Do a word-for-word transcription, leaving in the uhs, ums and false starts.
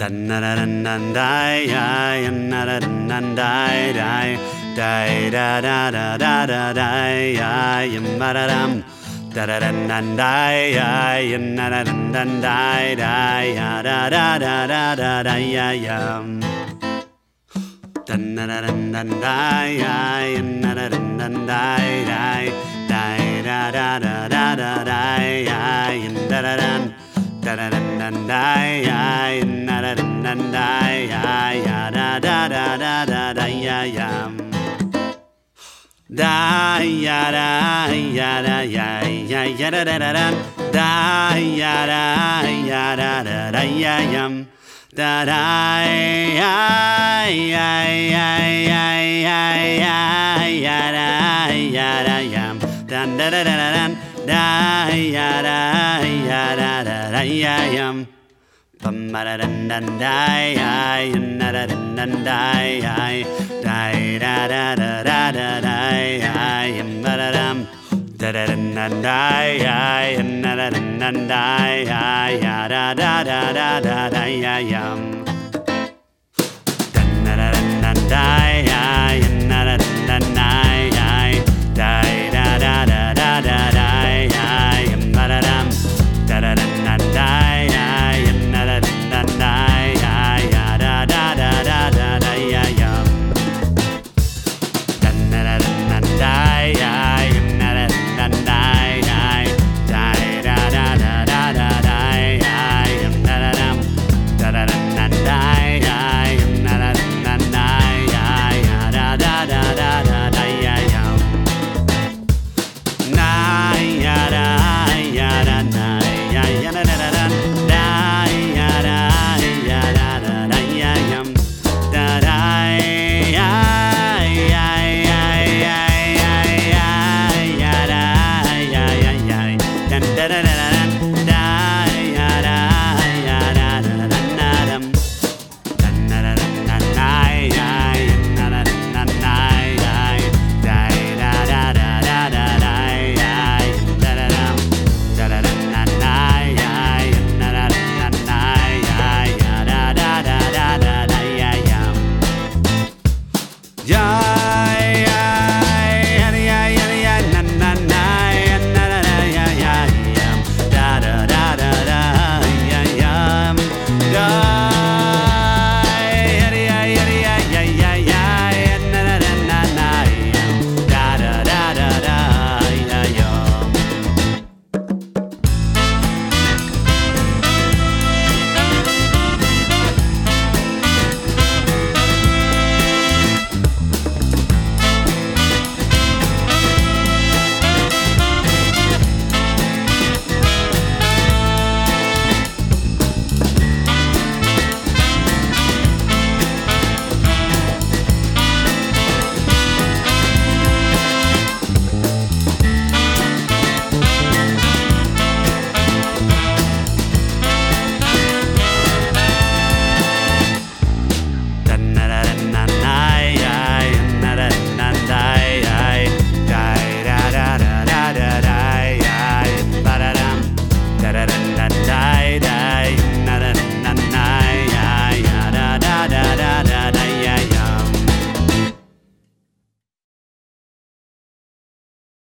Dun-da-da-dun-dun-dai, dun-da-da-dun-dun-dai, dai, dai, da-da-da-da-da-da-dai, yum-ba-da-dum, da-da-dun-dun-dai, yum-da-da-dun-dun-dai, dai, da-da-da-da-da-da-dai, yum. Dun-da-da-dun-dun-dai, yum-da-da-dun-dun-dai, dai, dai, da-da-da-da-da-dai, yum-da-da-dun. Da da da da da ya da da da da ya ya da da da da da da ya ya da ya da ya da ya ya ya da da da da ya da ya da da da ya yum da da ya ya ya ya ya ya ya da ya da yum da da da da da da ya da ya da da da ya yum bum ba da dun dun da ya da da dun dun da ya da da da da da da da ya yum ba da dum da da dun dun da ya da da dun dun da ya ya da da da da da da ya yum dun da da dun dun da ya da da